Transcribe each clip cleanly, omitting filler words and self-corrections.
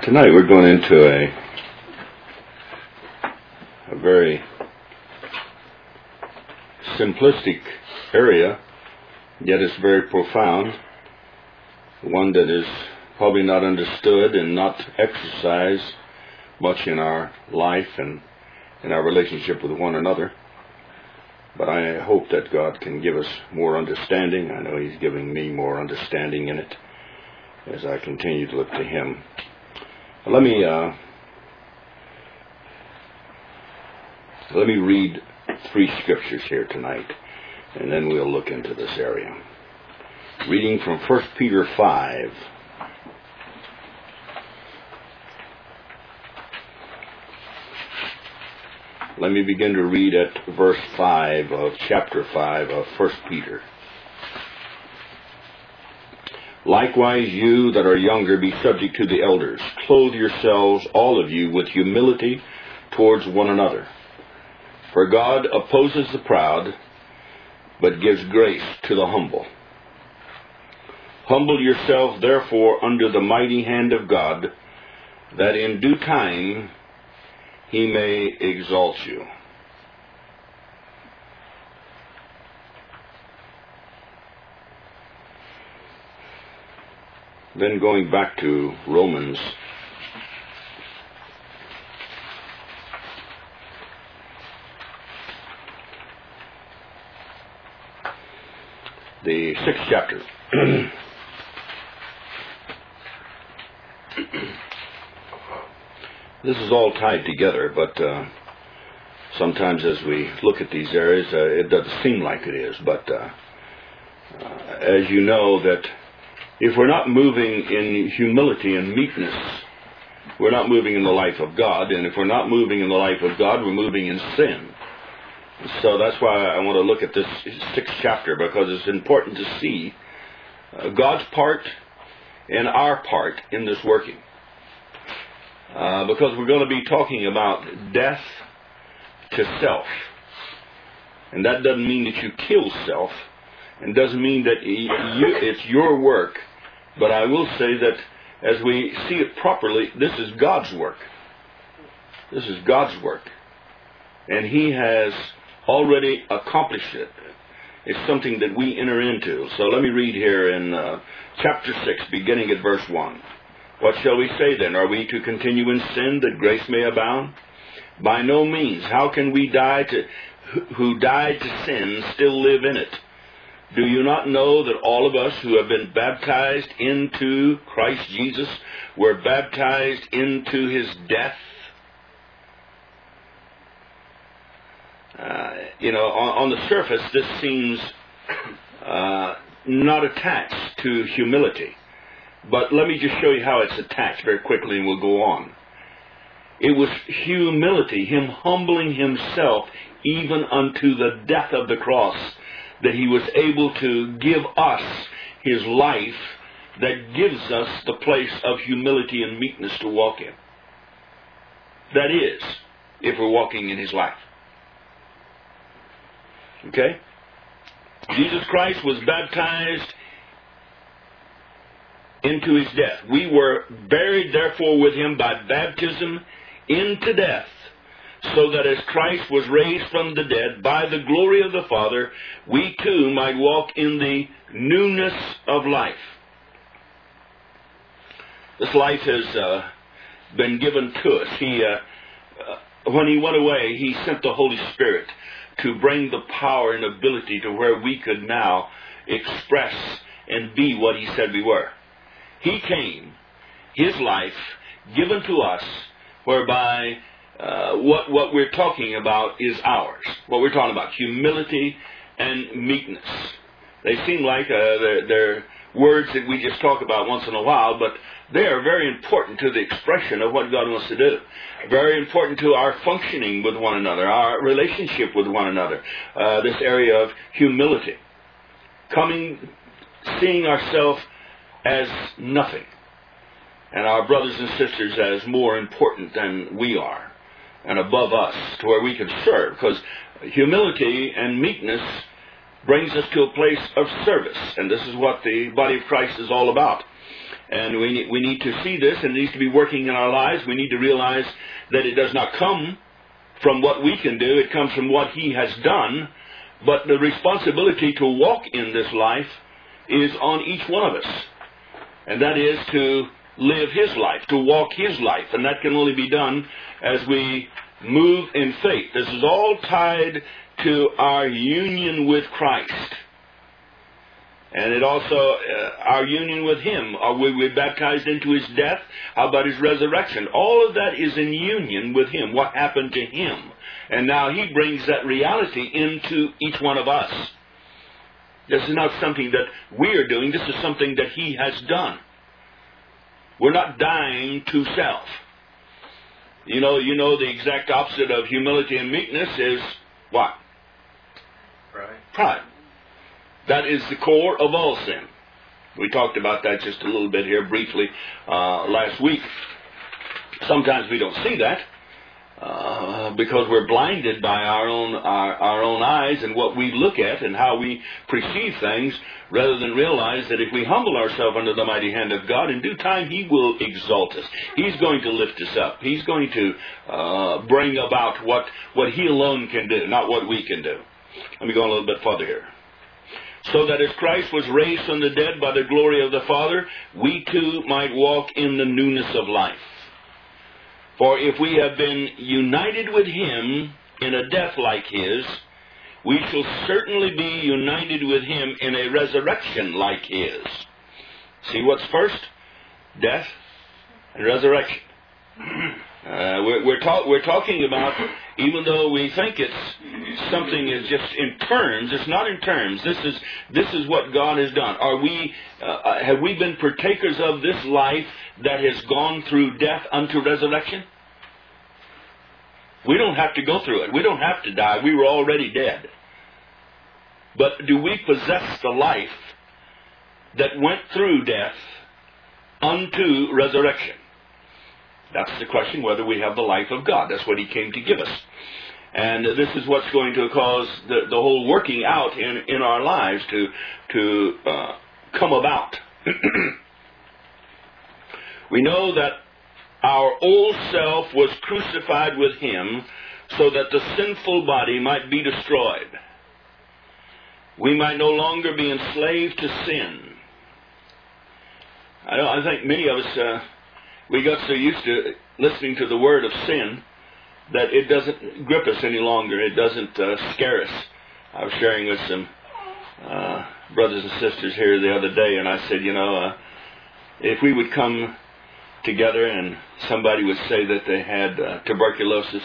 Tonight we're going into a very simplistic area, yet it's very profound, one that is probably not understood and not exercised much in our life and in our relationship with one another. But I hope that God can give us more understanding. I know He's giving me more understanding in it as I continue to look to Him. Let me read 3 scriptures here tonight, and then we'll look into this area. Reading from 1 Peter 5. Let me begin to read at verse 5 of chapter 5 of 1 Peter. Likewise, you that are younger, be subject to the elders. Clothe yourselves, all of you, with humility towards one another. For God opposes the proud, but gives grace to the humble. Humble yourself, therefore, under the mighty hand of God, that in due time He may exalt you. Then going back to Romans, the 6th chapter. This is all tied together, but sometimes as we look at these areas, it doesn't seem like it is. But as you know, that if we're not moving in humility and meekness, we're not moving in the life of God. And if we're not moving in the life of God, we're moving in sin. So that's why I want to look at this 6th chapter, because it's important to see God's part and our part in this working. Because we're going to be talking about death to self. And that doesn't mean that you kill self, and doesn't mean that it's your work. But I will say that as we see it properly, this is God's work. This is God's work. And He has already accomplished it. It's something that we enter into. So let me read here in chapter 6, beginning at verse 1. What shall we say then? Are we to continue in sin that grace may abound? By no means. How can we who died to sin still live in it? Do you not know that all of us who have been baptized into Christ Jesus were baptized into His death? On the surface, this seems not attached to humility. But let me just show you how it's attached very quickly, and we'll go on. It was humility, Him humbling Himself even unto the death of the cross, that He was able to give us His life that gives us the place of humility and meekness to walk in. That is, if we're walking in His life. Okay? Jesus Christ was baptized into His death. We were buried, therefore, with Him by baptism into death, so that as Christ was raised from the dead by the glory of the Father, we too might walk in the newness of life. This life has been given to us. When He went away, He sent the Holy Spirit to bring the power and ability to where we could now express and be what He said we were. He came, His life given to us, whereby what we're talking about is ours. What we're talking about, humility and meekness. They seem like they're words that we just talk about once in a while, but they are very important to the expression of what God wants to do. Very important to our functioning with one another, our relationship with one another. This area of humility. Seeing ourselves as nothing, and our brothers and sisters as more important than we are, and above us, to where we can serve. Because humility and meekness brings us to a place of service, and this is what the body of Christ is all about. And we need to see this, and it needs to be working in our lives. We need to realize that it does not come from what we can do. It comes from what He has done. But the responsibility to walk in this life is on each one of us. And that is to live His life, to walk His life. And that can only be done as we move in faith. This is all tied to our union with Christ. And it also, our union with Him. Are we baptized into His death? How about His resurrection? All of that is in union with Him, what happened to Him. And now He brings that reality into each one of us. This is not something that we are doing. This is something that He has done. We're not dying to self. You know the exact opposite of humility and meekness is what? Pride. That is the core of all sin. We talked about that just a little bit here briefly last week. Sometimes we don't see that because we're blinded by our own eyes and what we look at and how we perceive things, rather than realize that if we humble ourselves under the mighty hand of God, in due time He will exalt us. He's going to lift us up. He's going to bring about what He alone can do, not what we can do. Let me go a little bit further here. So that as Christ was raised from the dead by the glory of the Father, we too might walk in the newness of life. For if we have been united with Him in a death like His, we shall certainly be united with Him in a resurrection like His. See what's first? Death and resurrection. We're talking about, even though we think it's something is just in terms, it's not in terms. This is what God has done. Have we been partakers of this life that has gone through death unto resurrection? We don't have to go through it. We don't have to die. We were already dead. But do we possess the life that went through death unto resurrection? That's the question, whether we have the life of God. That's what He came to give us. And this is what's going to cause the whole working out in our lives to come about. We know that our old self was crucified with Him so that the sinful body might be destroyed. We might no longer be enslaved to sin. I think many of us, we got so used to listening to the word of sin that it doesn't grip us any longer. It doesn't scare us. I was sharing with some brothers and sisters here the other day, and I said, if we would come together and somebody would say that they had tuberculosis,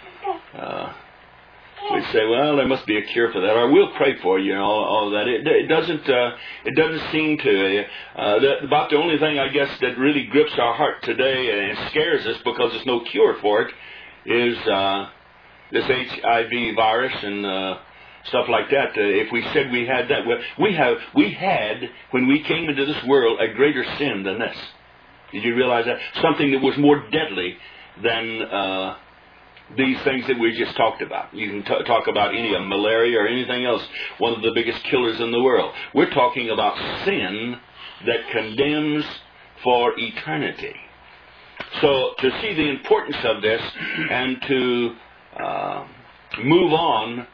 we'd say, well, there must be a cure for that, or we'll pray for you, all of that. It doesn't seem to. About the only thing, I guess, that really grips our heart today and scares us because there's no cure for it is this HIV virus and stuff like that. If we said we had that, we had, when we came into this world, a greater sin than this. Did you realize that? Something that was more deadly than these things that we just talked about. You can talk about any of malaria or anything else, one of the biggest killers in the world. We're talking about sin that condemns for eternity. So to see the importance of this and to move on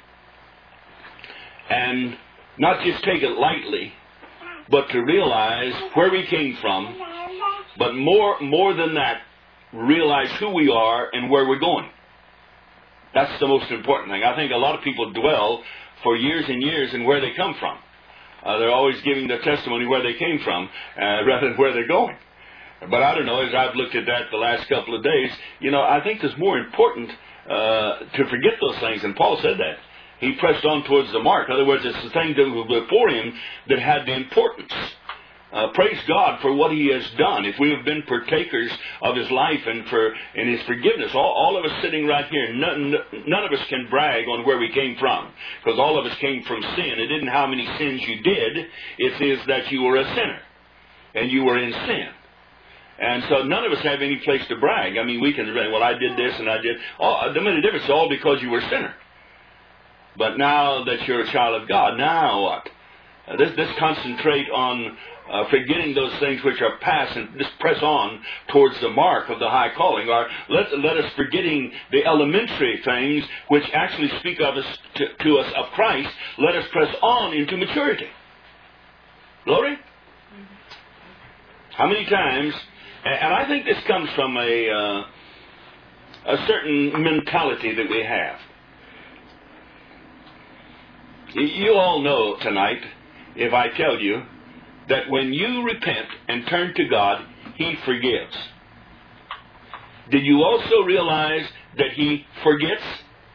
and not just take it lightly, but to realize where we came from, but more than that, realize who we are and where we're going. That's the most important thing. I think a lot of people dwell for years and years in where they come from. They're always giving their testimony where they came from rather than where they're going. But I don't know, as I've looked at that the last couple of days, I think it's more important to forget those things. And Paul said that. He pressed on towards the mark. In other words, it's the thing that was before him that had the importance. Praise God for what He has done. If we have been partakers of His life and His forgiveness, all of us sitting right here, none of us can brag on where we came from, because all of us came from sin. It isn't how many sins you did, it is that you were a sinner, and you were in sin. And so none of us have any place to brag. I mean, we can say, well, I did this and I did. The only difference is all because you were a sinner. But now that you're a child of God, now what? Let's concentrate on forgetting those things which are past and just press on towards the mark of the high calling. Or let us forgetting the elementary things which actually speak of us to us of Christ, let us press on into maturity. Glory? How many times, and I think this comes from a certain mentality that we have. You all know tonight, if I tell you, that when you repent and turn to God, He forgives. Did you also realize that He forgets?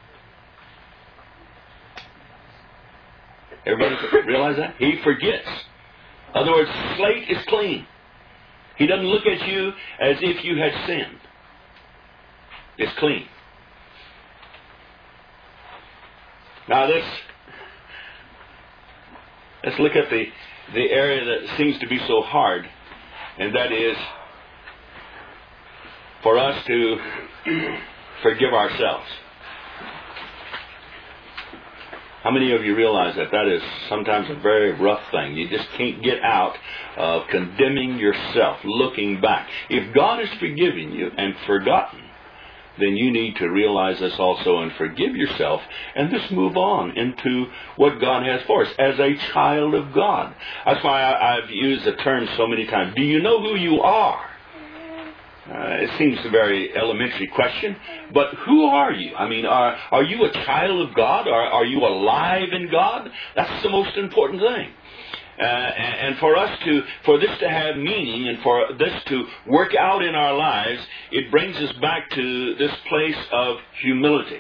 Everybody realize that? He forgets. In other words, slate is clean. He doesn't look at you as if you had sinned. It's clean. Now let's look at the area that seems to be so hard, and that is for us to forgive ourselves. How many of you realize that that is sometimes a very rough thing? You just can't get out of condemning yourself, looking back. If God has forgiven you and forgotten, then you need to realize this also and forgive yourself and just move on into what God has for us as a child of God. That's why I've used the term so many times. Do you know who you are? It seems a very elementary question, but who are you? I mean, are you a child of God? Are you alive in God? That's the most important thing. And for this to have meaning and for this to work out in our lives, it brings us back to this place of humility.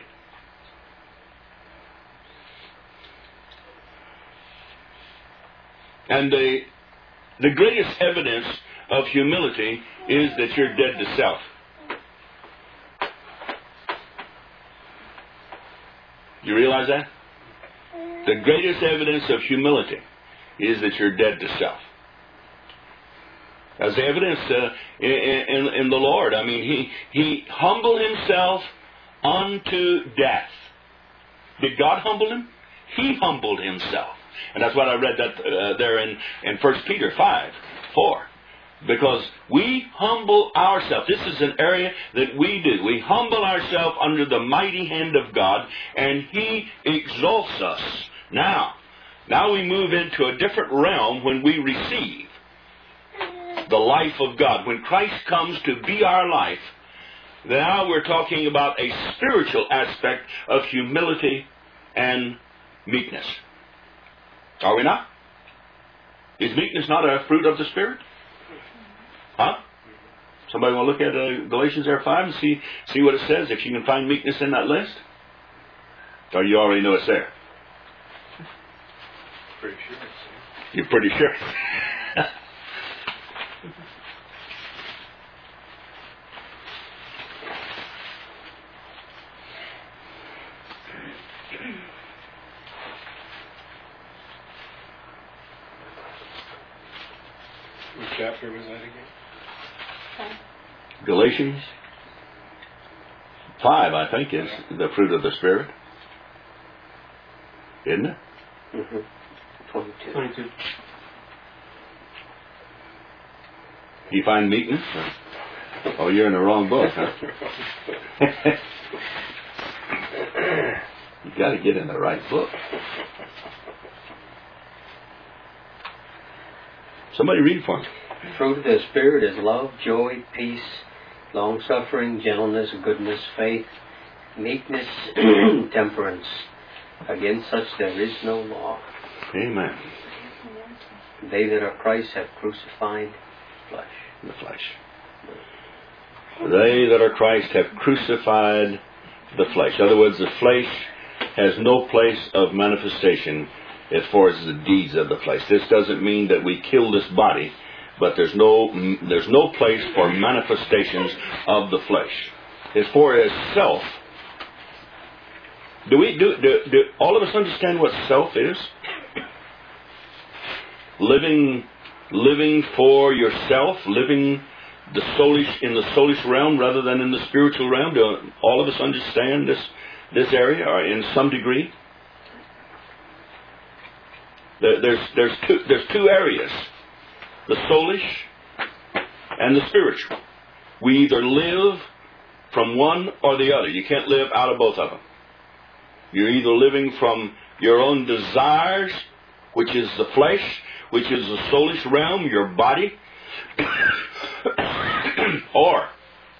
And the greatest evidence of humility is that you're dead to self. You realize that? The greatest evidence of humility is that you're dead to self. As evidence in the Lord. I mean, he humbled Himself unto death. Did God humble Him? He humbled Himself. And that's what I read that there in 1 Peter 5:4. Because we humble ourselves. This is an area that we do. We humble ourselves under the mighty hand of God, and He exalts us. Now we move into a different realm when we receive the life of God. When Christ comes to be our life, now we're talking about a spiritual aspect of humility and meekness. Are we not? Is meekness not a fruit of the Spirit? Huh? Somebody want to look at Galatians 5 and see what it says, if you can find meekness in that list? Or you already know it's there? Pretty sure it's there. You're pretty sure? What chapter was that again? Galatians 5, I think, is the fruit of the Spirit. Isn't it? Mm-hmm. 22. You find meekness? Oh, you're in the wrong book, huh? You got to get in the right book. Somebody read for me. Fruit of the Spirit is love, joy, peace, long-suffering, gentleness, goodness, faith, meekness, temperance. Against such there is no law. Amen. They that are Christ have crucified flesh. The flesh. They that are Christ have crucified the flesh. In other words, the flesh has no place of manifestation as far as the deeds of the flesh. This doesn't mean that we kill this body, but there's no place for manifestations of the flesh. As far as self, do all of us understand what self is? Living for yourself, living the soulish in the soulish realm rather than in the spiritual realm. Do all of us understand this area, or in some degree? There's two areas the soulish and the spiritual. We either live from one or the other. You can't live out of both of them. You're either living from your own desires, which is the flesh, which is the soulish realm, your body, or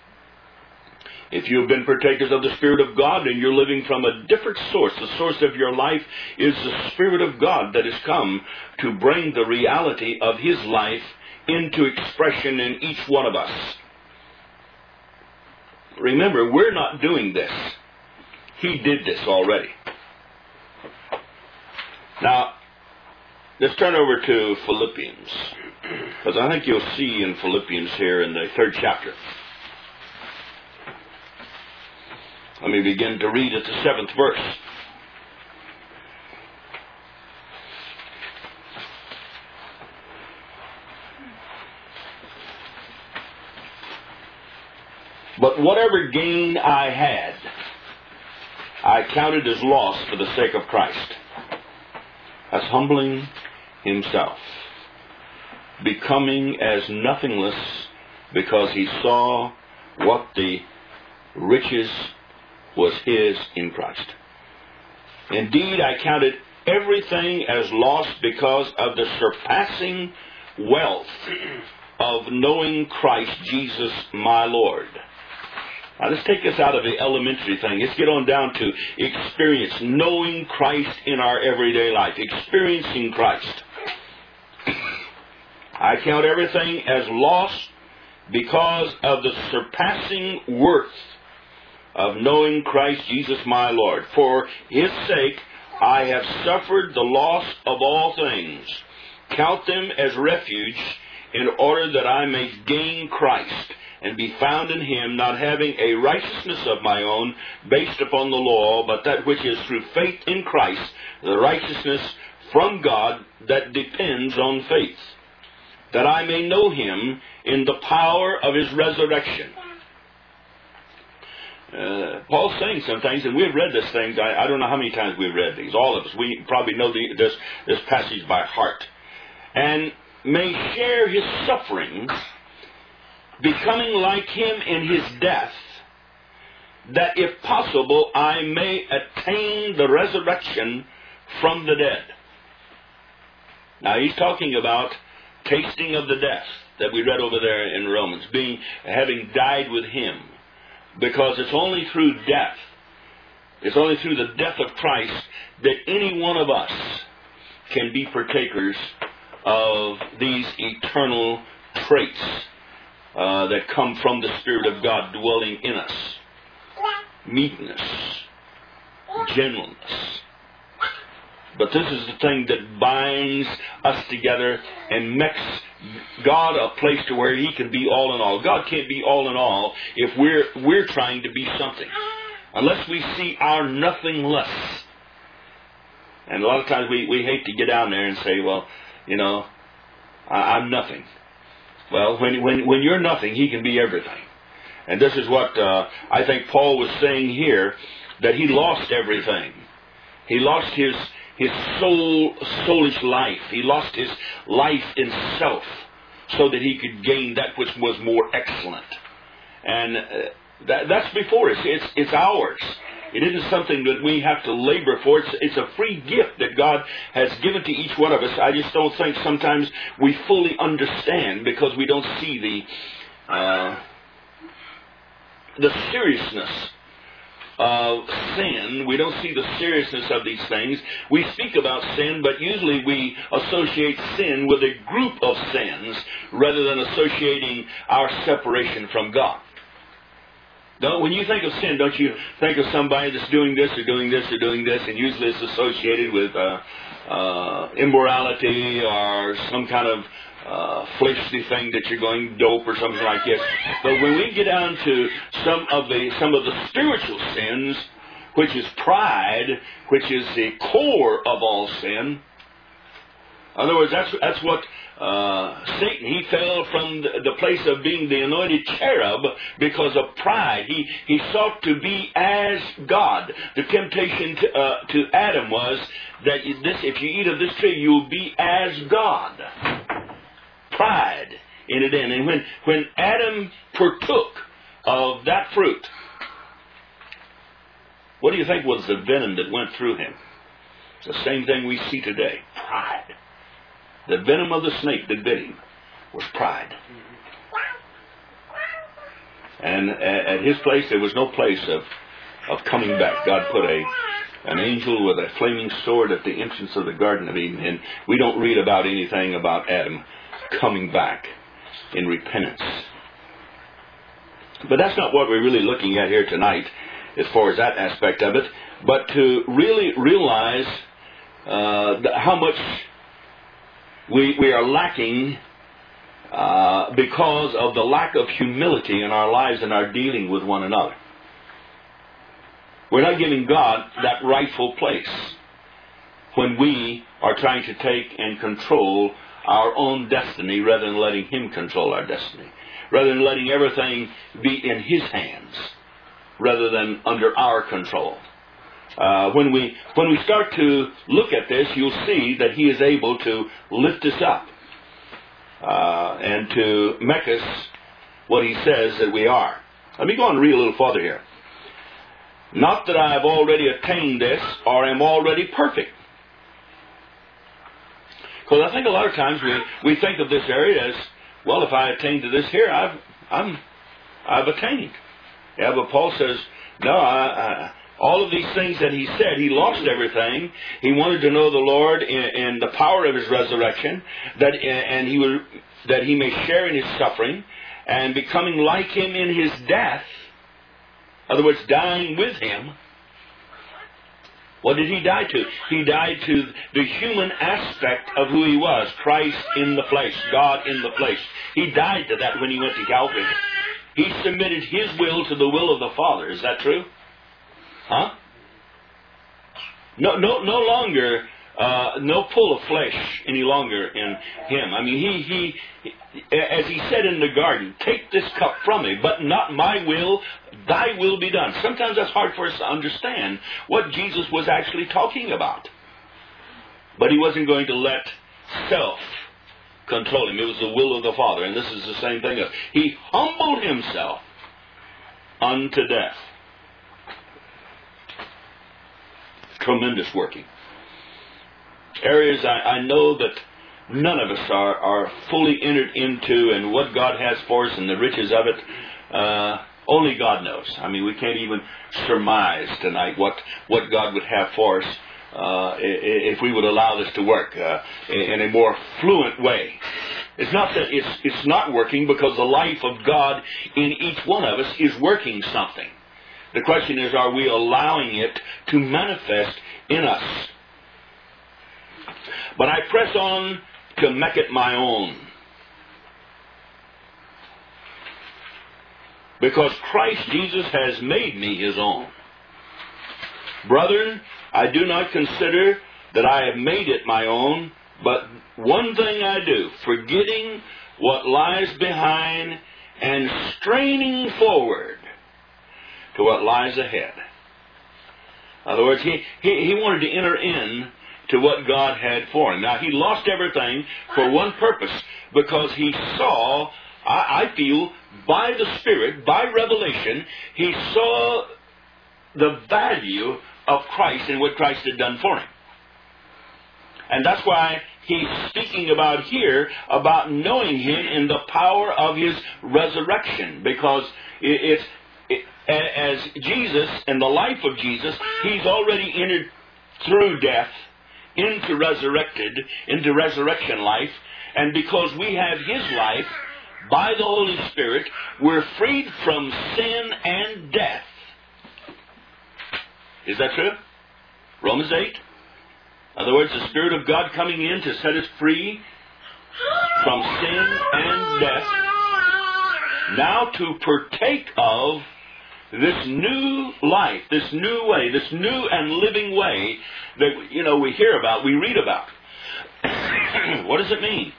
if you've been partakers of the Spirit of God and you're living from a different source, the source of your life is the Spirit of God that has come to bring the reality of His life into expression in each one of us. Remember, we're not doing this. He did this already. Now, let's turn over to Philippians, because I think you'll see in Philippians here in the 3rd chapter. Let me begin to read at the 7th verse. But whatever gain I had, I counted as loss for the sake of Christ, as humbling Himself, becoming as nothingness, because He saw what the riches was His in Christ. Indeed, I counted everything as lost because of the surpassing wealth of knowing Christ Jesus my Lord. Now let's take this out of the elementary thing. Let's get on down to experience, knowing Christ in our everyday life, experiencing Christ. I count everything as lost because of the surpassing worth of knowing Christ Jesus my Lord. For His sake I have suffered the loss of all things. Count them as refuge, in order that I may gain Christ, and be found in Him, not having a righteousness of my own, based upon the law, but that which is through faith in Christ, the righteousness from God that depends on faith, that I may know Him in the power of His resurrection. Paul's saying some things, and we've read these things. I don't know how many times we've read these. All of us. We probably know this passage by heart. And may share His sufferings, becoming like Him in His death, that if possible I may attain the resurrection from the dead. Now he's talking about tasting of the death that we read over there in Romans, having died with Him. Because it's only through death, it's only through the death of Christ, that any one of us can be partakers of these eternal traits that come from the Spirit of God dwelling in us. Meekness, gentleness. But this is the thing that binds us together and makes God a place to where He can be all in all. God can't be all in all if we're trying to be something. Unless we see our nothingness. And a lot of times we hate to get down there and say, well, I'm nothing. Well, when you're nothing, He can be everything. And this is what I think Paul was saying here, that he lost everything. He lost his soulish life. He lost his life in self so that he could gain that which was more excellent. And that's before us. It's ours. It isn't something that we have to labor for. It's a free gift that God has given to each one of us. I just don't think sometimes we fully understand, because we don't see the seriousness of sin. We don't see the seriousness of these things. We speak about sin, but usually we associate sin with a group of sins rather than associating our separation from God. When you think of sin, don't you think of somebody that's doing this or doing this or doing this, and usually it's associated with immorality or some kind of fleshly thing that you're going dope or something like this. But when we get down to some of the spiritual sins, which is pride, which is the core of all sin. In other words, that's what Satan, he fell from the place of being the anointed cherub because of pride. He sought to be as God. The temptation to Adam was that if you eat of this tree, you will be as God. pride entered in. And when Adam partook of that fruit, what do you think was the venom that went through him? It's the same thing we see today. Pride. The venom of the snake that bit him was pride. And at his place, there was no place of coming back. God put an angel with a flaming sword at the entrance of the Garden of Eden. And we don't read about anything about Adam coming back in repentance. But that's not what we're really looking at here tonight as far as that aspect of it. But to really realize how much we are lacking because of the lack of humility in our lives and our dealing with one another. We're not giving God that rightful place when we are trying to take and control our own destiny rather than letting Him control our destiny, rather than letting everything be in His hands rather than under our control. When we start to look at this, you'll see that He is able to lift us up and to make us what He says that we are. Let me go on and read a little further here. Not that I have already attained this or am already perfect. Because I think a lot of times we think of this area as, well, if I attain to this here, I've attained. Yeah, but Paul says, no, all of these things that he said, he lost everything. He wanted to know the Lord in the power of His resurrection, that he may share in His suffering, and becoming like Him in His death. In other words, dying with Him. What did He die to? He died to the human aspect of who He was. Christ in the flesh. God in the flesh. He died to that when He went to Calvary. He submitted His will to the will of the Father. Is that true? Huh? No longer, no pull of flesh any longer in Him. I mean, he as He said in the garden, take this cup from me, but not my will, thy will be done. Sometimes that's hard for us to understand what Jesus was actually talking about. But He wasn't going to let self control Him. It was the will of the Father. And this is the same thing. He humbled Himself unto death. Tremendous working. Areas I know that none of us are fully entered into, and what God has for us and the riches of it, only God knows. I mean, we can't even surmise tonight what God would have for us if we would allow this to work in a more fluent way. It's not that it's not working, because the life of God in each one of us is working something. The question is, are we allowing it to manifest in us? But I press on to make it my own, because Christ Jesus has made me His own. Brethren, I do not consider that I have made it my own, but one thing I do, forgetting what lies behind and straining forward to what lies ahead. In other words, he wanted to enter in to what God had for him. Now, he lost everything for one purpose, because he saw, I feel, by the Spirit, by revelation, he saw the value of Christ and what Christ had done for him. And that's why he's speaking about here, about knowing Him in the power of His resurrection, because as Jesus, and the life of Jesus, He's already entered through death into resurrection life. And because we have His life by the Holy Spirit, we're freed from sin and death. Is that true? Romans 8. In other words, the Spirit of God coming in to set us free from sin and death, now to partake of this new life, this new way, this new and living way that, we hear about, we read about. What does it mean?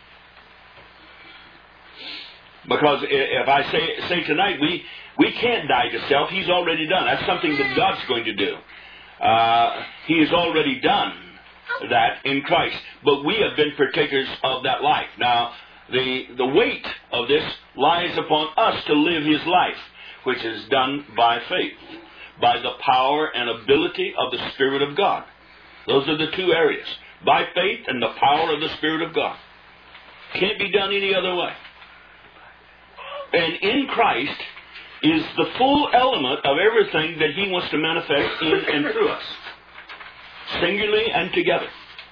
Because if I say tonight, we can't die to self. He's already done. That's something that God's going to do. He has already done that in Christ. But we have been partakers of that life. Now, the weight of this lies upon us to live His life, which is done by faith, by the power and ability of the Spirit of God. Those are the two areas. By faith and the power of the Spirit of God. Can't be done any other way. And in Christ is the full element of everything that He wants to manifest in and through us, singularly and together.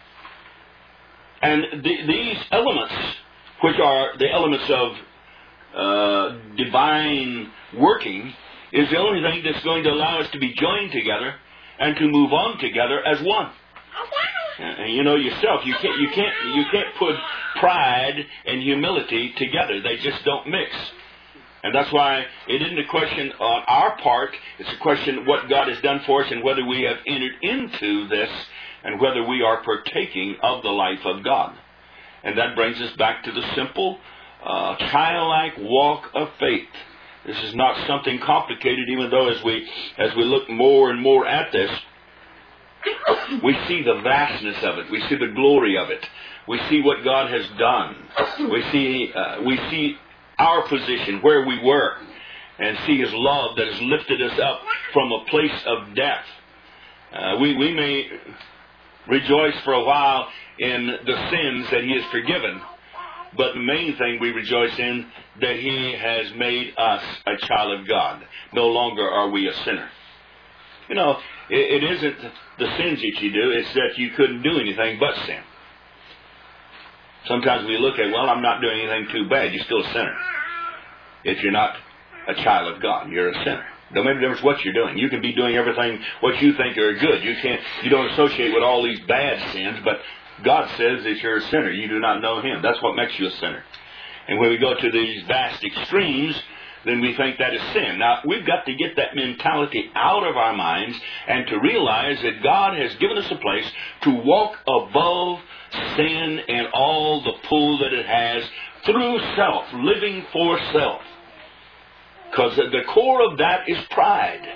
And these elements, which are the elements of divine working, is the only thing that's going to allow us to be joined together and to move on together as one. And you know yourself, you can't put pride and humility together. They just don't mix. And that's why it isn't a question on our part. It's a question of what God has done for us and whether we have entered into this and whether we are partaking of the life of God. And that brings us back to the simple, childlike walk of faith. This is not something complicated, even though as we look more and more at this, we see the vastness of it. We see the glory of it. We see what God has done. We see our position, where we were, and see His love that has lifted us up from a place of death. We may rejoice for a while in the sins that He has forgiven, but the main thing we rejoice in, that He has made us a child of God. No longer are we a sinner. You know, it isn't the sins that you do, it's that you couldn't do anything but sin. Sometimes we look at, well, I'm not doing anything too bad. You're still a sinner. If you're not a child of God, you're a sinner. Don't make a difference what you're doing. You can be doing everything what you think are good. You don't associate with all these bad sins, but God says that you're a sinner. You do not know Him. That's what makes you a sinner. And when we go to these vast extremes, then we think that is sin. Now, we've got to get that mentality out of our minds and to realize that God has given us a place to walk above sin and all the pull that it has through self, living for self. Because the core of that is pride.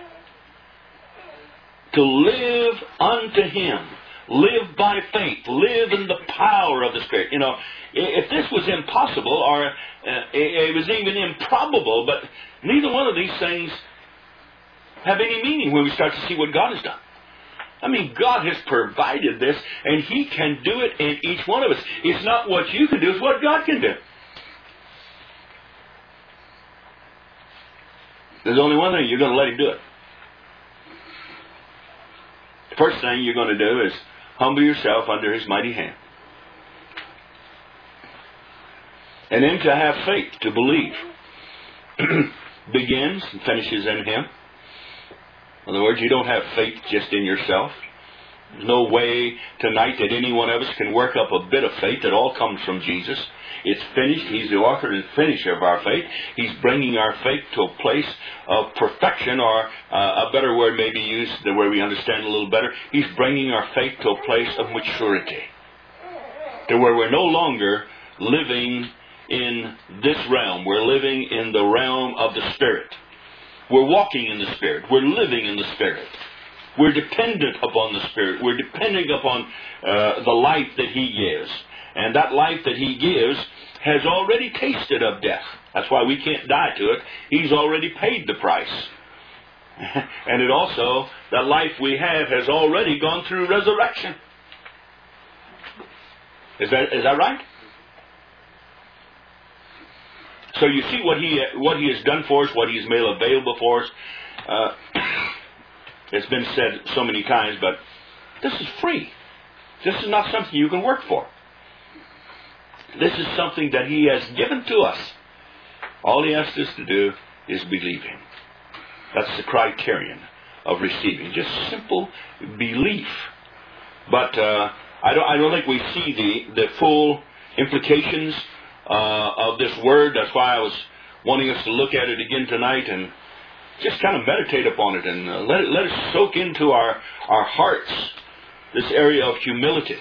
To live unto Him. Live by faith. Live in the power of the Spirit. You know, if this was impossible, or it was even improbable, but neither one of these things have any meaning when we start to see what God has done. I mean, God has provided this, and He can do it in each one of us. It's not what you can do, it's what God can do. There's only one thing, you're going to let Him do it. The first thing you're going to do is humble yourself under His mighty hand. And then to have faith, to believe. Begins and finishes in Him. In other words, you don't have faith just in yourself. There's no way tonight that any one of us can work up a bit of faith. It all comes from Jesus. It's finished. He's the author and finisher of our faith. He's bringing our faith to a place of perfection, or a better word may be used, the way we understand a little better. He's bringing our faith to a place of maturity, to where we're no longer living in this realm. We're living in the realm of the Spirit. We're walking in the Spirit. We're living in the Spirit. We're dependent upon the Spirit. We're depending upon the life that He gives. And that life that He gives has already tasted of death. That's why we can't die to it. He's already paid the price. And it also, that life we have has already gone through resurrection. Is that right? So you see what he has done for us, what He has made available for us. It's been said so many times, but this is free. This is not something you can work for. This is something that He has given to us. All He asks us to do is believe Him. That's the criterion of receiving. Just simple belief. But I don't think we see the full implications of this word. That's why I was wanting us to look at it again tonight and just kind of meditate upon it and let it soak into our hearts, this area of humility.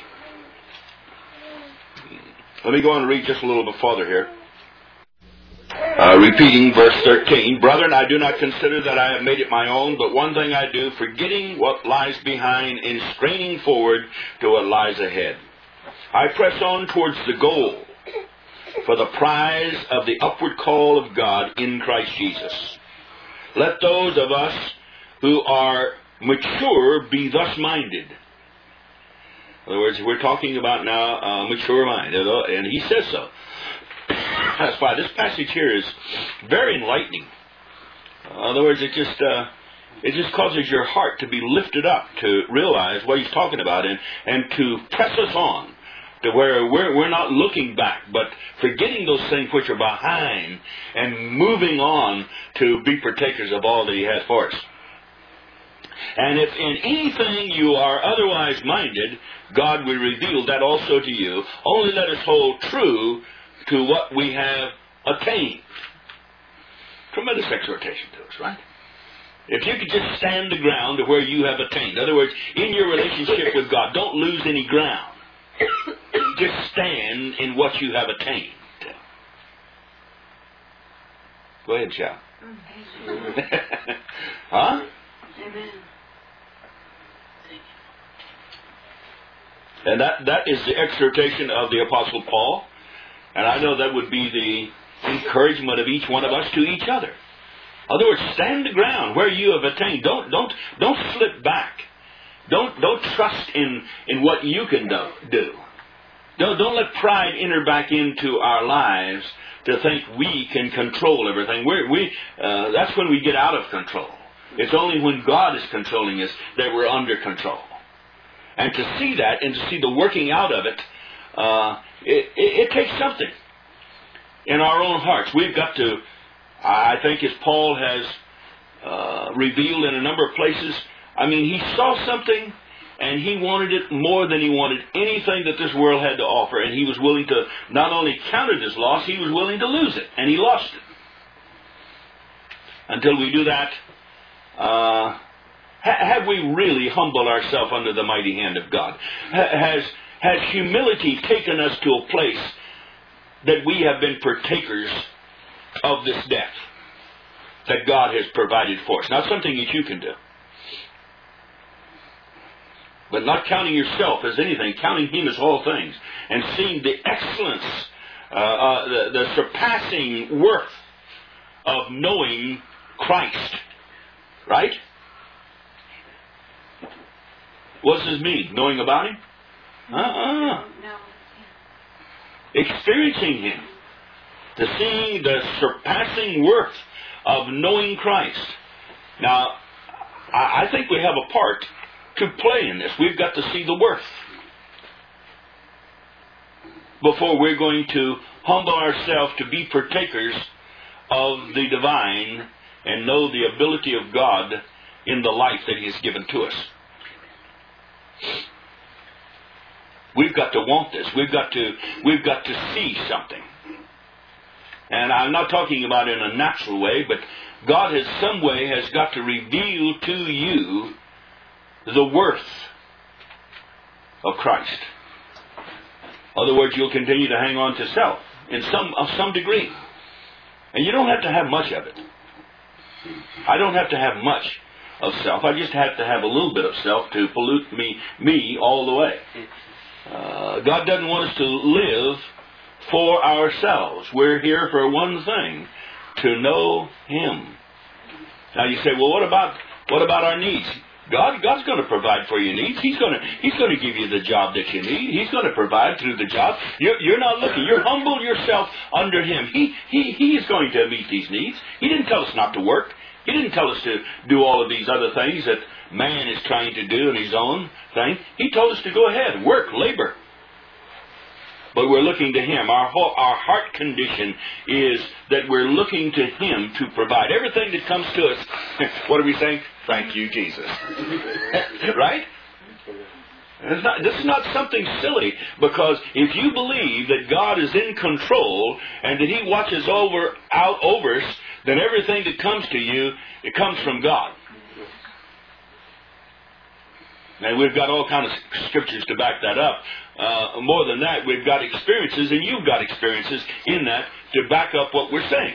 Let me go on and read just a little bit further here. Repeating verse 13. Brethren, I do not consider that I have made it my own, but one thing I do, forgetting what lies behind and straining forward to what lies ahead. I press on towards the goal for the prize of the upward call of God in Christ Jesus. Let those of us who are mature be thus minded. In other words, we're talking about now mature mind, and he says so. That's why this passage here is very enlightening. In other words, it just causes your heart to be lifted up to realize what he's talking about and to press us on to where we're not looking back, but forgetting those things which are behind and moving on to be partakers of all that he has for us. And if in anything you are otherwise minded, God will reveal that also to you. Only let us hold true to what we have attained. Tremendous exhortation to us, right? If you could just stand the ground to where you have attained. In other words, in your relationship with God, don't lose any ground. Just stand in what you have attained. Go ahead, shout. Huh? Amen. And that is the exhortation of the Apostle Paul. And I know that would be the encouragement of each one of us to each other. In other words, stand the ground where you have attained. Don't slip back. Don't trust in what you can do. Don't let pride enter back into our lives to think we can control everything. That's when we get out of control. It's only when God is controlling us that we're under control. And to see that and to see the working out of it, it takes something in our own hearts. We've got to, I think as Paul has revealed in a number of places, I mean, he saw something and he wanted it more than he wanted anything that this world had to offer. And he was willing to not only count it as loss, he was willing to lose it. And he lost it. Until we do that, have we really humbled ourselves under the mighty hand of God? Has humility taken us to a place that we have been partakers of this death that God has provided for us? Not something that you can do. But not counting yourself as anything, counting Him as all things, and seeing the excellence, the surpassing worth of knowing Christ. Right? What does this mean? Knowing about Him? No. Experiencing Him. To seeing the surpassing worth of knowing Christ. Now, I think we have a part to play in this. We've got to see the worth before we're going to humble ourselves to be partakers of the divine and know the ability of God in the life that He has given to us. We've got to want this. We've got to see something. And I'm not talking about in a natural way, but God has some way has got to reveal to you the worth of Christ. In other words, you'll continue to hang on to self in some degree. And you don't have to have much of it. I don't have to have much of self. I just have to have a little bit of self to pollute me all the way. God doesn't want us to live for ourselves. We're here for one thing, to know Him. Now you say, well, what about our needs? God's going to provide for your needs. He's going to give you the job that you need. He's going to provide through the job. You're not looking. You're humble yourself under Him. He is going to meet these needs. He didn't tell us not to work. He didn't tell us to do all of these other things that man is trying to do in his own thing. He told us to go ahead, work, labor. But we're looking to Him. Our heart condition is that we're looking to Him to provide everything that comes to us. What are we saying? Thank you, Jesus. Right? This is not something silly, because if you believe that God is in control and that He watches over us, then everything that comes to you, it comes from God. And we've got all kinds of scriptures to back that up. More than that, we've got experiences, and you've got experiences in that to back up what we're saying.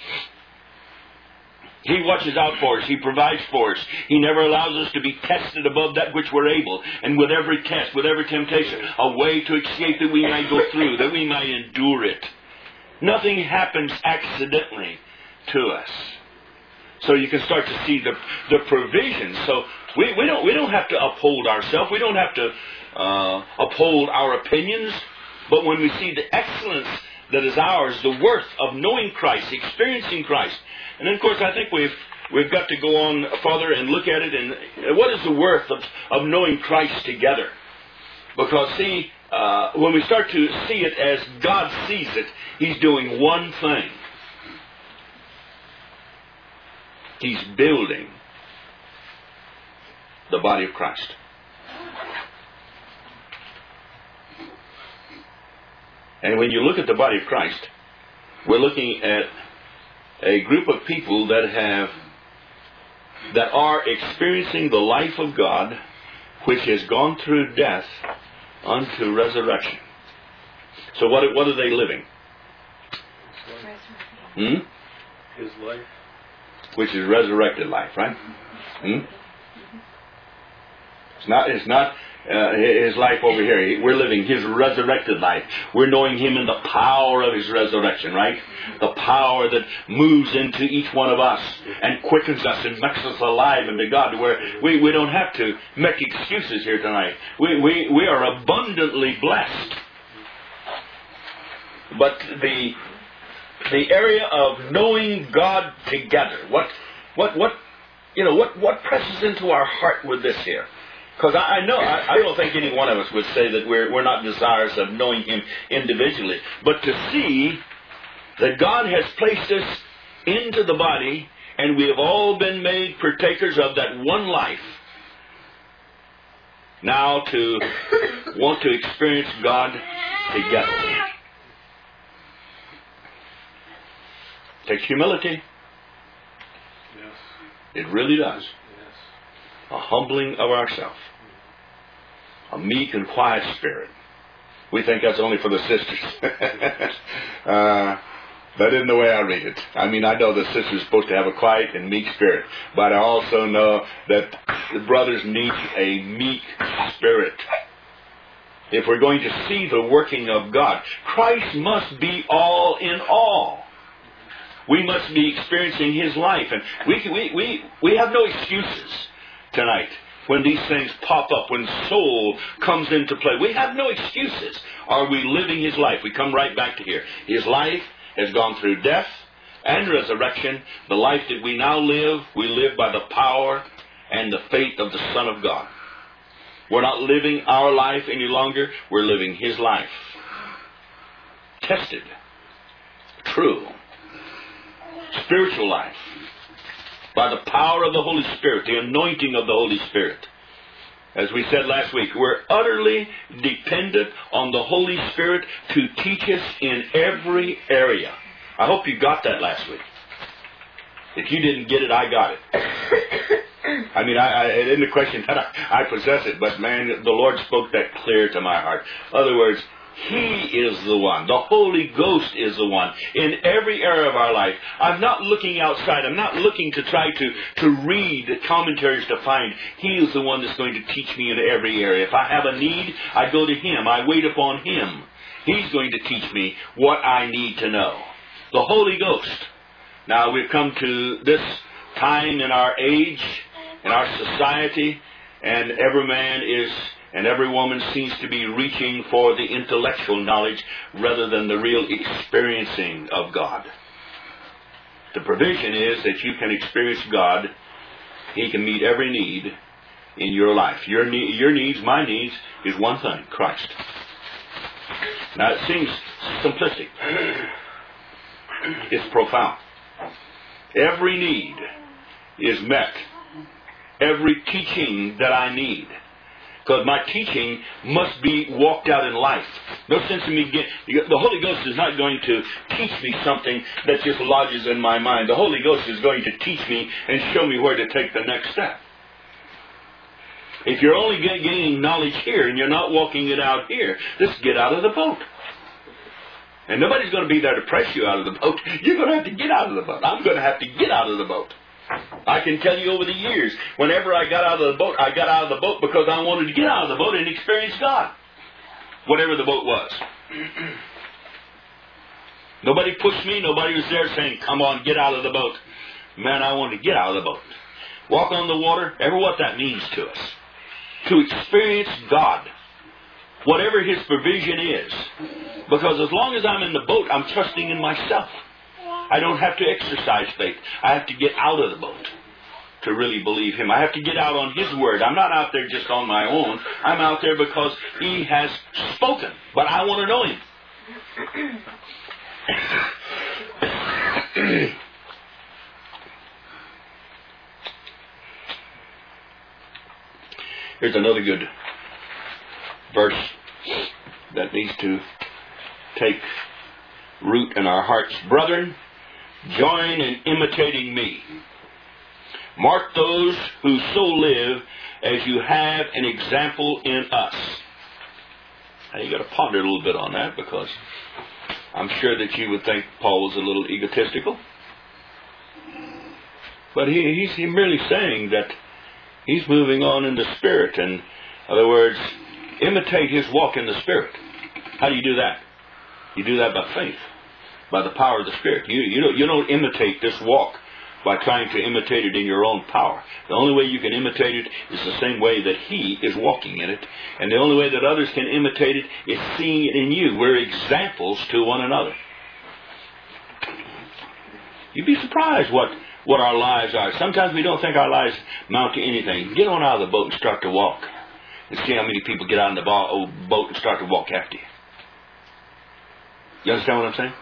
He watches out for us. He provides for us. He never allows us to be tested above that which we're able. And with every test, with every temptation, a way to escape that we may go through, that we may endure it. Nothing happens accidentally to us. So you can start to see the provision. So we don't have to uphold ourselves. We don't have to uphold our opinions. But when we see the excellence that is ours, the worth of knowing Christ, experiencing Christ, and then of course I think we've got to go on further and look at it. And what is the worth of knowing Christ together? Because see, when we start to see it as God sees it, He's doing one thing. He's building the body of Christ. And when you look at the body of Christ, we're looking at a group of people that are experiencing the life of God, which has gone through death unto resurrection. So what are they living? His life. Which is resurrected life, right? It's not his life over here. We're living His resurrected life. We're knowing Him in the power of His resurrection, right? The power that moves into each one of us and quickens us and makes us alive unto God, where we don't have to make excuses here tonight. We are abundantly blessed. But the area of knowing God together, what presses into our heart with this here? Because I don't think any one of us would say that we're not desirous of knowing Him individually. But to see that God has placed us into the body and we have all been made partakers of that one life, now to want to experience God together. Takes humility. Yes. It really does. Yes. A humbling of ourselves. A meek and quiet spirit. We think that's only for the sisters. That isn't the way I read it. I mean, I know the sisters are supposed to have a quiet and meek spirit, but I also know that the brothers need a meek spirit. If we're going to see the working of God, Christ must be all in all. We must be experiencing His life, and we have no excuses tonight when these things pop up, when soul comes into play. We have no excuses. Are we living His life? We come right back to here. His life has gone through death and resurrection. The life that we now live, we live by the power and the faith of the Son of God. We're not living our life any longer. We're living His life. Tested. True. Spiritual life. By the power of the Holy Spirit, the anointing of the Holy Spirit. As we said last week, we're utterly dependent on the Holy Spirit to teach us in every area. I hope you got that last week. If you didn't get it, I got it. I mean, it isn't a question that I possess it, but man, the Lord spoke that clear to my heart. In other words, He is the one. The Holy Ghost is the one in every area of our life. I'm not looking outside. I'm not looking to try to read commentaries to find. He is the one that's going to teach me in every area. If I have a need, I go to Him. I wait upon Him. He's going to teach me what I need to know. The Holy Ghost. Now, we've come to this time in our age, in our society, and every man is... and every woman seems to be reaching for the intellectual knowledge rather than the real experiencing of God. The provision is that you can experience God. He can meet every need in your life. Your needs, my needs, is one thing, Christ. Now it seems simplistic. It's profound. Every need is met. Every teaching that I need. Because my teaching must be walked out in life. No sense in me the Holy Ghost is not going to teach me something that just lodges in my mind. The Holy Ghost is going to teach me and show me where to take the next step. If you're only gaining knowledge here and you're not walking it out here, just get out of the boat. And nobody's going to be there to press you out of the boat. You're going to have to get out of the boat. I'm going to have to get out of the boat. I can tell you over the years, whenever I got out of the boat, I got out of the boat because I wanted to get out of the boat and experience God. Whatever the boat was. Nobody pushed me. Nobody was there saying, come on, get out of the boat. Man, I wanted to get out of the boat. Walk on the water, ever what that means to us. To experience God. Whatever His provision is. Because as long as I'm in the boat, I'm trusting in myself. I don't have to exercise faith. I have to get out of the boat to really believe Him. I have to get out on His Word. I'm not out there just on my own. I'm out there because He has spoken. But I want to know Him. Here's another good verse that needs to take root in our hearts. Brethren, join in imitating me. Mark those who so live as you have an example in us. Now you got to ponder a little bit on that, because I'm sure that you would think Paul was a little egotistical. But he's merely saying that he's moving on in the Spirit. In other words, imitate his walk in the Spirit. How do you do that? You do that by faith, by the power of the Spirit. You don't imitate this walk by trying to imitate it in your own power. The only way you can imitate it is the same way that He is walking in it. And the only way that others can imitate it is seeing it in you. We're examples to one another. You'd be surprised what our lives are. Sometimes we don't think our lives amount to anything. Get on out of the boat and start to walk. And see how many people get out in the boat and start to walk after you. You understand what I'm saying?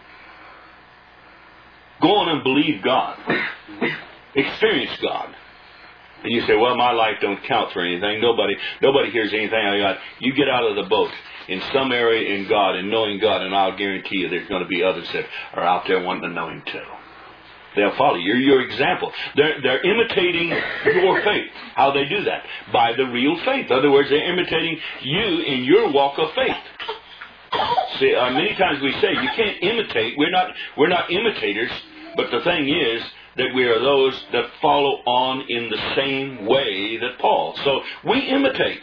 Go on and believe God. Experience God. And you say, well, my life don't count for anything. Nobody hears anything I got. You get out of the boat in some area in God and knowing God, and I'll guarantee you there's going to be others that are out there wanting to know Him too. They'll follow you. You're your example. They're imitating your faith. How they do that? By the real faith. In other words, they're imitating you in your walk of faith. See, many times we say you can't imitate. We're not imitators, but the thing is that we are those that follow on in the same way that Paul. So we imitate.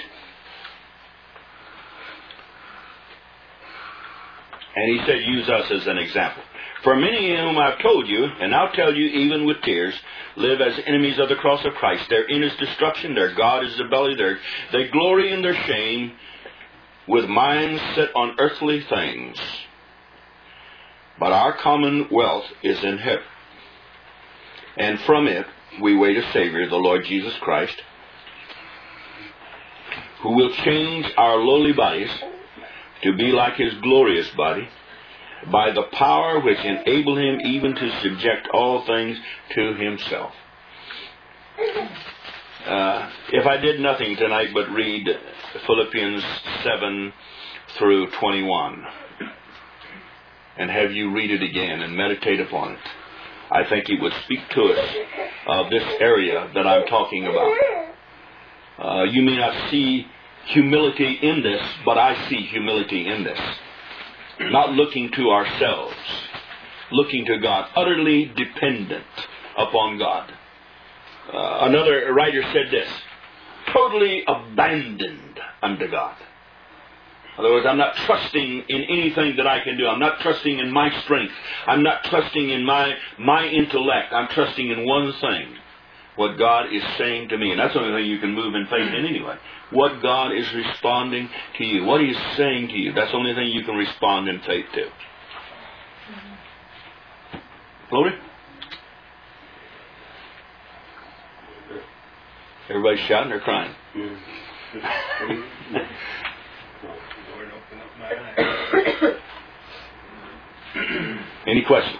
And he said, use us as an example. For many whom I've told you, and I'll tell you even with tears, live as enemies of the cross of Christ. Their end is destruction, their God is the belly, they glory in their shame, with minds set on earthly things. But our commonwealth is in heaven. And from it we wait a Savior, the Lord Jesus Christ, who will change our lowly bodies to be like His glorious body, by the power which enabled Him even to subject all things to Himself. If I did nothing tonight but read Philippians 7 through 21, and have you read it again and meditate upon it, I think it would speak to us of this area that I'm talking about. You may not see humility in this, but I see humility in this. Not looking to ourselves, looking to God, utterly dependent upon God. Another writer said this, totally abandoned unto God. In other words, I'm not trusting in anything that I can do. I'm not trusting in my strength. I'm not trusting in my intellect. I'm trusting in one thing, what God is saying to me. And that's the only thing you can move in faith in anyway. What God is responding to you. What He is saying to you. That's the only thing you can respond in faith to. Glory? Everybody's shouting or crying? Lord, open up my eyes. Any questions?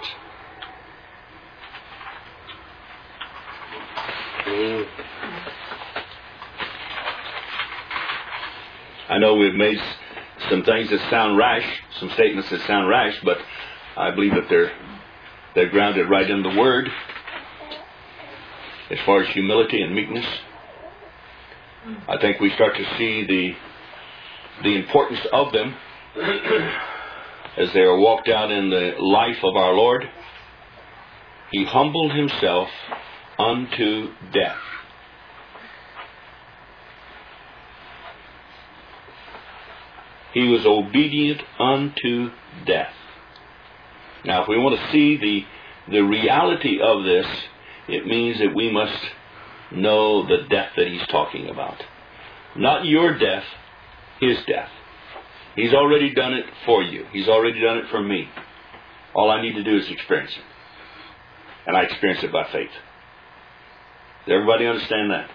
I know we've made some things that sound rash, some statements that sound rash, but I believe that they're grounded right in the Word as far as humility and meekness. I think we start to see the importance of them as they are walked out in the life of our Lord. He humbled Himself unto death. He was obedient unto death. Now, if we want to see the reality of this, it means that we must know the death that he's talking about. Not your death, his death. He's already done it for you. He's already done it for me. All I need to do is experience it. And I experience it by faith. Does everybody understand that?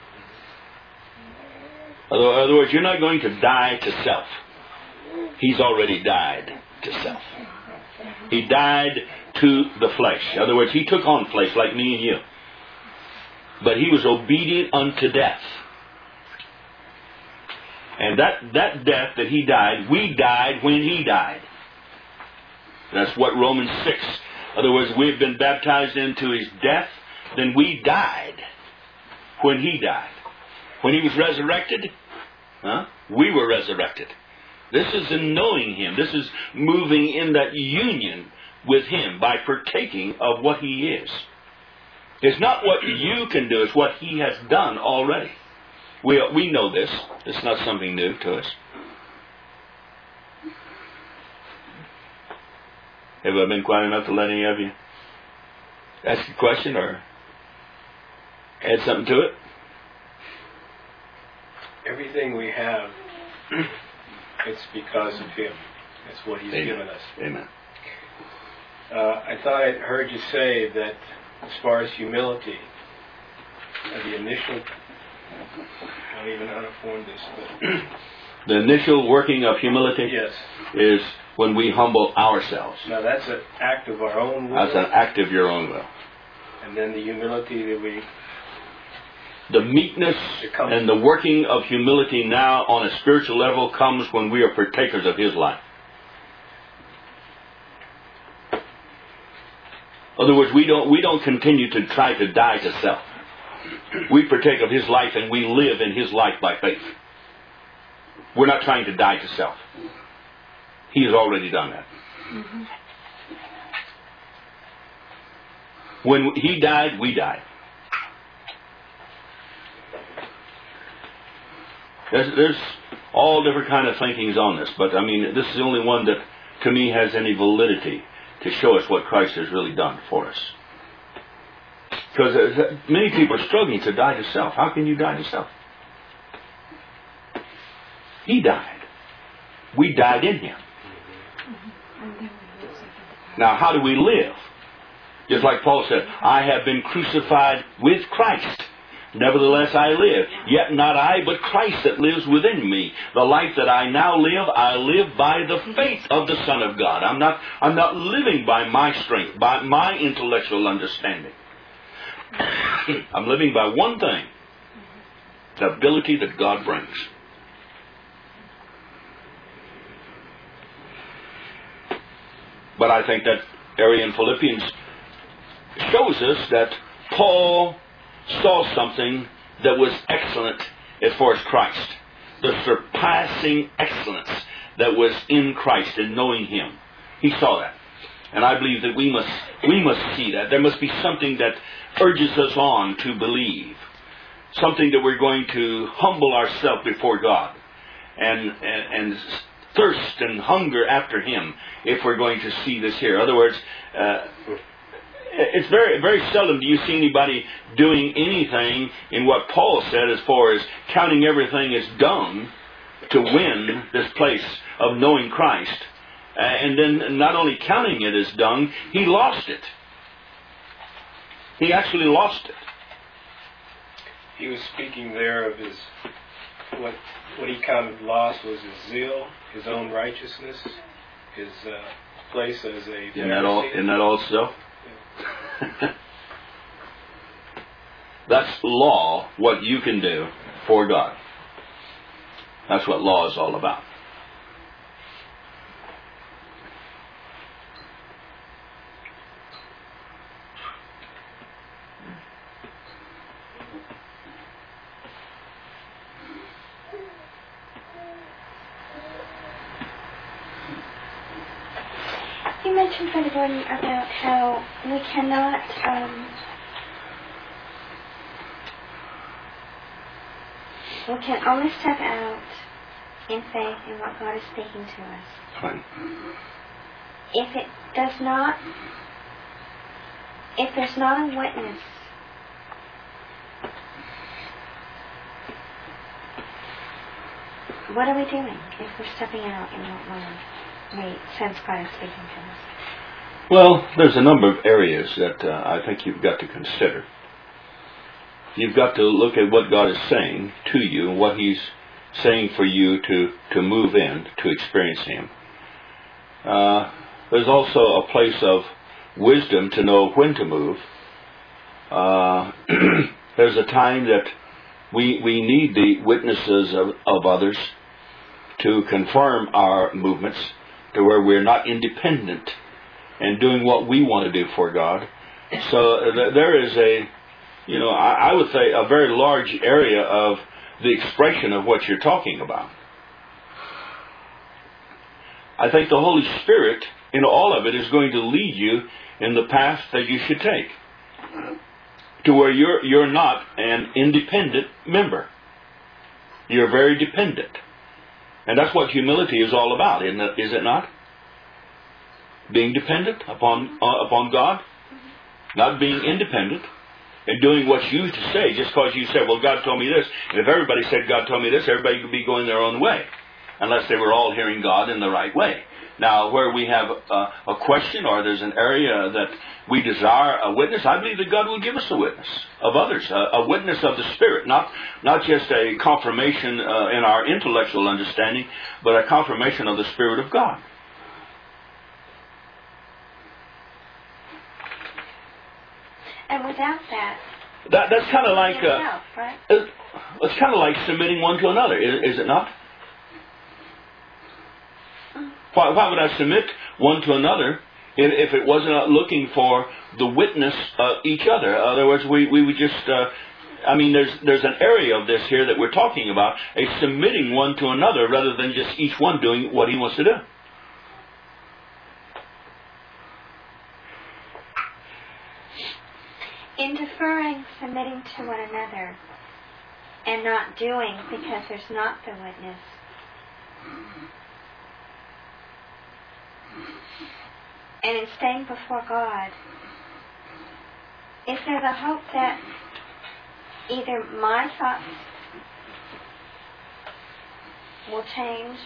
In other words, you're not going to die to self. He's already died to self. He died to the flesh. In other words, he took on flesh like me and you. But he was obedient unto death. And that death that he died, we died when he died. That's what Romans 6. In other words, we have been baptized into his death, then we died when he died. When he was resurrected, we were resurrected. This is in knowing him. This is moving in that union with him by partaking of what he is. It's not what you can do, it's what he has done already. We know this. It's not something new to us. Have I been quiet enough to let any of you ask a question or add something to it? Everything we have, it's because of him. That's what he's given us. Amen. I thought I heard you say that as far as humility, the initial, I don't even know how to form this, but the initial working of humility yes, is when we humble ourselves. Now that's an act of our own will. That's an act of your own will. And then the humility that we... The meekness and the working of humility now on a spiritual level comes when we are partakers of his life. In other words, we don't continue to try to die to self. We partake of his life and we live in his life by faith. We're not trying to die to self. He has already done that. Mm-hmm. When he died, we died. There's all different kind of thinkings on this, but I mean, this is the only one that, to me, has any validity to show us what Christ has really done for us. Because many people are struggling to die to self. How can you die to self? He died. We died in him. Now, how do we live? Just like Paul said, I have been crucified with Christ. Nevertheless I live. Yet not I, but Christ that lives within me. The life that I now live, I live by the faith of the Son of God. I'm not living by my strength, by my intellectual understanding. I'm living by one thing. The ability that God brings. But I think that area in Philippians shows us that Paul saw something that was excellent as far as Christ. The surpassing excellence that was in Christ and knowing him. He saw that. And I believe that we must see that. There must be something that urges us on to believe. Something that we're going to humble ourselves before God. And thirst and hunger after him if we're going to see this here. In other words, it's very, very seldom do you see anybody doing anything in what Paul said as far as counting everything as dung to win this place of knowing Christ. And then not only counting it as dung, he lost it. He actually lost it. He was speaking there of his, what he counted lost was his zeal, his own righteousness, his place as a Pharisee. Isn't that all self? That's law, what you can do for God. That's what law is all about. You mentioned, Brother Gordon, about how we cannot we can only step out in faith in what God is speaking to us. Right. if it does not, if there's not a witness, what are we doing if we're stepping out in what we sense God is speaking to us? Well, there's a number of areas that I think you've got to consider. You've got to look at what God is saying to you, what He's saying for you to move in, to experience Him. There's also a place of wisdom to know when to move. There's a time that we need the witnesses of others to confirm our movements to where we're not independent and doing what we want to do for God. So there is I would say a very large area of the expression of what you're talking about. I think the Holy Spirit, in all of it, is going to lead you in the path that you should take, to where you're not an independent member. You're very dependent. And that's what humility is all about, is it not? Being dependent upon God, not being independent, and doing what you say just because you said, well, God told me this. And if everybody said God told me this, everybody would be going their own way, unless they were all hearing God in the right way. Now, where we have a question or there's an area that we desire a witness, I believe that God will give us a witness of others, a witness of the Spirit, not just a confirmation in our intellectual understanding, but a confirmation of the Spirit of God. And without that, that's kind of like yourself, right? It's kind of like submitting one to another, is it not? Why would I submit one to another if it wasn't looking for the witness of each other? In other words, we would just... there's an area of this here that we're talking about, a submitting one to another rather than just each one doing what he wants to do. In deferring, submitting to one another, and not doing because there's not the witness, and in staying before God, is there the hope that either my thoughts will change,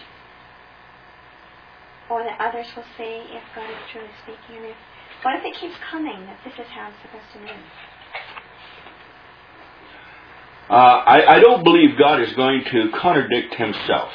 or that others will see if God is truly speaking? And what if it keeps coming that this is how I'm supposed to move? I don't believe God is going to contradict Himself.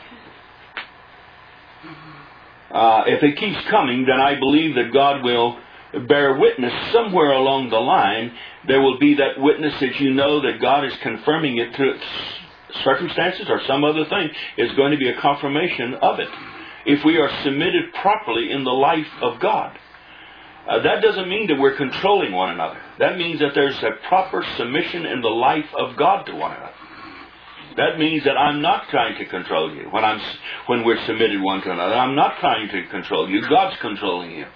If it keeps coming, then I believe that God will bear witness somewhere along the line. There will be that witness that you know that God is confirming it through circumstances or some other thing. Is going to be a confirmation of it. If we are submitted properly in the life of God. That doesn't mean that we're controlling one another. That means that there's a proper submission in the life of God to one another. That means that I'm not trying to control you when we're submitted one to another. I'm not trying to control you. God's controlling you.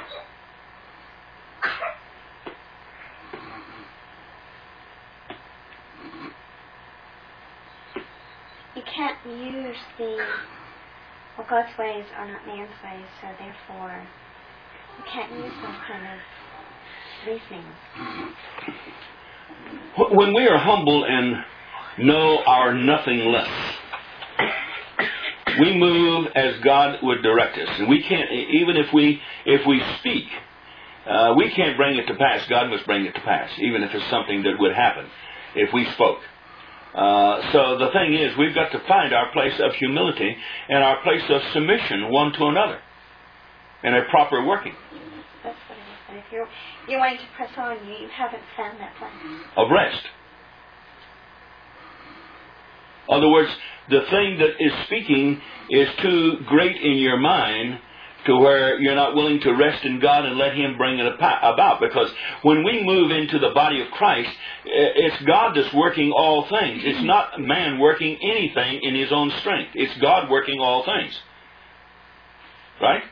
You can't use God's ways are not man's ways, so therefore you can't use those kind of reasonings. When we are humble and know our nothing less, we move as God would direct us. And we can't, even if we speak, we can't bring it to pass. God must bring it to pass, even if it's something that would happen if we spoke. So the thing is, we've got to find our place of humility and our place of submission one to another in a proper working. That's what it is. But if you're wanting to press on, you haven't found that place of rest. In other words, the thing that is speaking is too great in your mind to where you're not willing to rest in God and let Him bring it about. Because when we move into the body of Christ, it's God that's working all things. It's not man working anything in his own strength. It's God working all things. Right?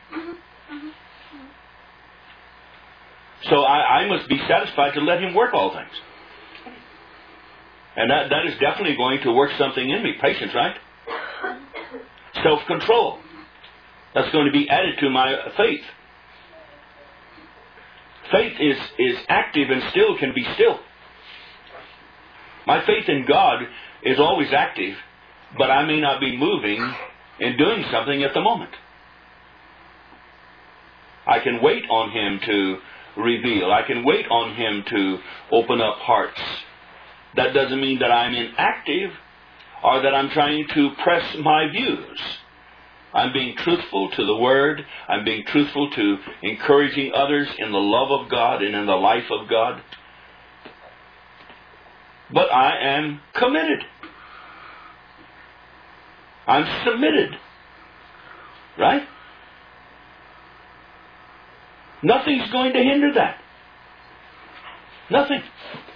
So I must be satisfied to let Him work all things. And that is definitely going to work something in me. Patience, right? Self-control. That's going to be added to my faith. Faith is active and still can be still. My faith in God is always active, but I may not be moving and doing something at the moment. I can wait on Him to reveal. I can wait on Him to open up hearts. That doesn't mean that I'm inactive or that I'm trying to press my views. I'm being truthful to the Word. I'm being truthful to encouraging others in the love of God and in the life of God. But I am committed. I'm submitted. Right? Nothing's going to hinder that. Nothing.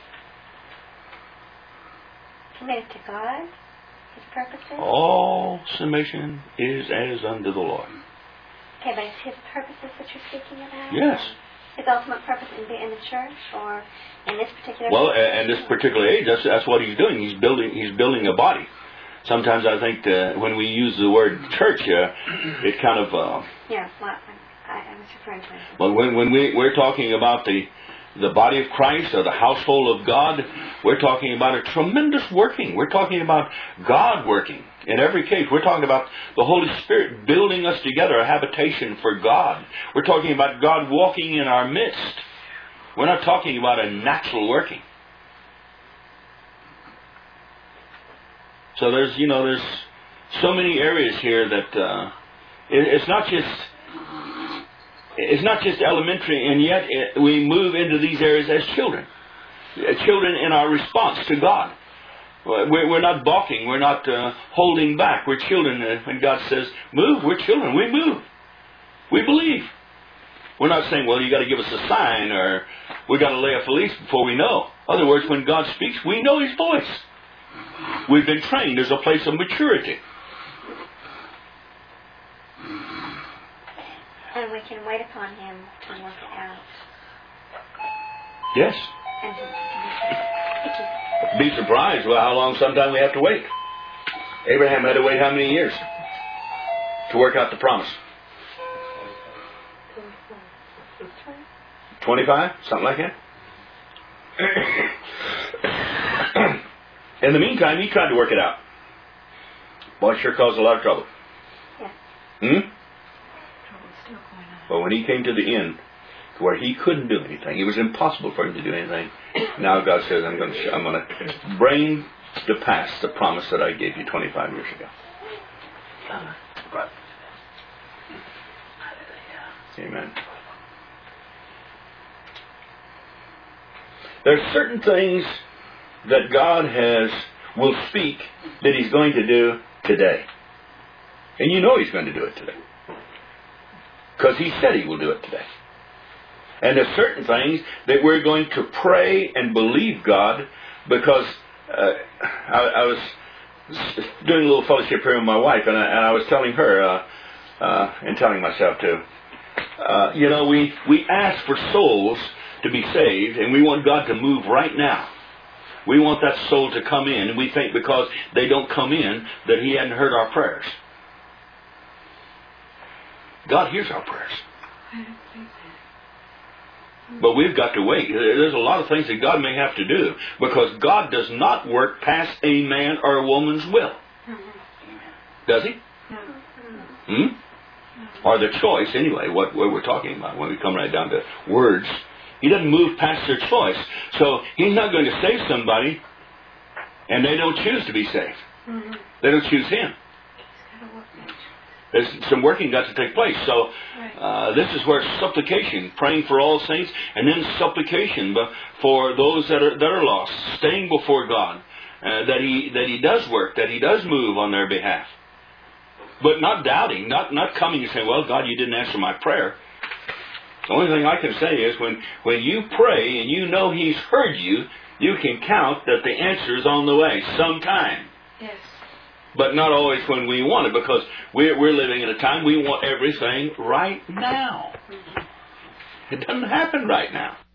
Committed to God, His purposes? All submission is as unto the Lord. Okay, but it's His purposes that you're speaking about? Yes. His ultimate purpose in the church, or in this particular... Well, in this particular age, that's what He's doing. He's building a body. Sometimes I think when we use the word church, it kind of... yeah, well, I was referring to it. But when we're talking about the body of Christ or the household of God, we're talking about a tremendous working. We're talking about God working. In every case, we're talking about the Holy Spirit building us together, a habitation for God. We're talking about God walking in our midst. We're not talking about a natural working. So there's so many areas here that it's not just elementary, and yet we move into these areas as children. Children in our response to God. We're not balking. We're not holding back. We're children. When God says, move, we're children. We move. We believe. We're not saying, well, you got to give us a sign, or we got to lay a valise before we know. In other words, when God speaks, we know His voice. We've been trained. There's a place of maturity. And we can wait upon Him to work it out. Yes. And Be surprised how long sometime we have to wait. Abraham had to wait how many years to work out the promise? 25? Something like that? In the meantime, he tried to work it out. Boy, it sure caused a lot of trouble. Yeah. But when he came to the end, to where he couldn't do anything, it was impossible for him to do anything. Now God says, I'm going to bring to pass the promise that I gave you 25 years ago. Amen. There's certain things that God will speak that He's going to do today. And you know He's going to do it today. Because He said He will do it today. And there's certain things that we're going to pray and believe God, because I was doing a little fellowship here with my wife, and I was telling her, and telling myself too, we ask for souls to be saved, and we want God to move right now. We want that soul to come in, and we think because they don't come in that He hadn't heard our prayers. God hears our prayers. But we've got to wait. There's a lot of things that God may have to do, because God does not work past a man or a woman's will. Does He? Or the choice, anyway, what we're talking about when we come right down to words. He doesn't move past their choice. So He's not going to save somebody and they don't choose to be saved. They don't choose Him. There's some working got to take place. So this is where supplication, praying for all saints, and then supplication for those that are lost, staying before God, that He does work, that He does move on their behalf. But not doubting, not coming and saying, well, God, you didn't answer my prayer. The only thing I can say is when you pray and you know He's heard you, you can count that the answer is on the way sometime. Yes. But not always when we want it, because we're living in a time we want everything right now. It doesn't happen right now.